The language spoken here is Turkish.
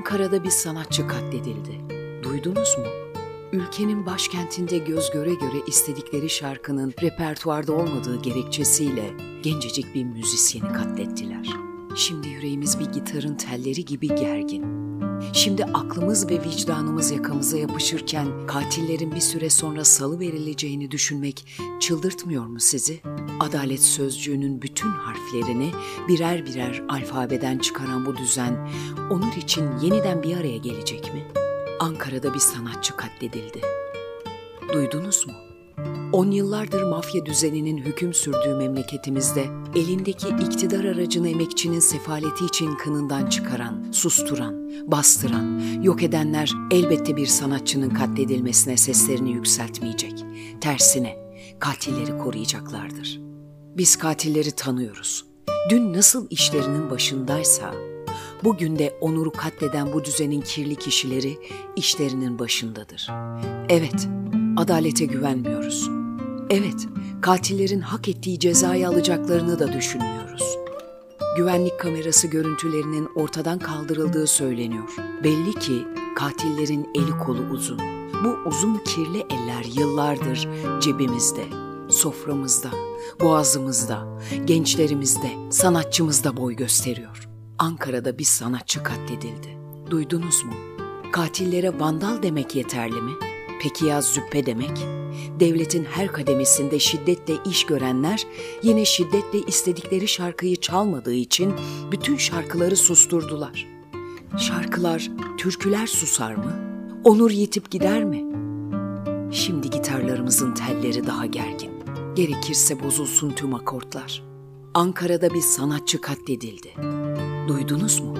Ankara'da bir sanatçı katledildi. Duydunuz mu? Ülkenin başkentinde göz göre göre istedikleri şarkının repertuarda olmadığı gerekçesiyle gencecik bir müzisyeni katlettiler. Şimdi yüreğimiz bir gitarın telleri gibi gergin. Şimdi aklımız ve vicdanımız yakamıza yapışırken katillerin bir süre sonra salıverileceğini düşünmek çıldırtmıyor mu sizi? Adalet sözcüğünün bütün harflerini birer birer alfabeden çıkaran bu düzen onur için yeniden bir araya gelecek mi? Ankara'da bir sanatçı katledildi. Duydunuz mu? 10 yıllardır mafya düzeninin hüküm sürdüğü memleketimizde elindeki iktidar aracını emekçinin sefaleti için kınından çıkaran, susturan, bastıran, yok edenler elbette bir sanatçının katledilmesine seslerini yükseltmeyecek. Tersine katilleri koruyacaklardır. Biz katilleri tanıyoruz. Dün nasıl işlerinin başındaysa, bugün de onuru katleden bu düzenin kirli kişileri işlerinin başındadır. Evet, adalete güvenmiyoruz. Evet, katillerin hak ettiği cezayı alacaklarını da düşünmüyoruz. Güvenlik kamerası görüntülerinin ortadan kaldırıldığı söyleniyor. Belli ki katillerin eli kolu uzun. Bu uzun kirli eller yıllardır cebimizde, soframızda, boğazımızda, gençlerimizde, sanatçımızda boy gösteriyor. Ankara'da bir sanatçı katledildi. Duydunuz mu? Katillere vandal demek yeterli mi? Peki ya züppe demek? Devletin her kademesinde şiddetle iş görenler yine şiddetle istedikleri şarkıyı çalmadığı için bütün şarkıları susturdular. Şarkılar, türküler susar mı? Onur yitip gider mi? Şimdi gitarlarımızın telleri daha gergin. Gerekirse bozulsun tüm akortlar. Ankara'da bir sanatçı katledildi. Duydunuz mu?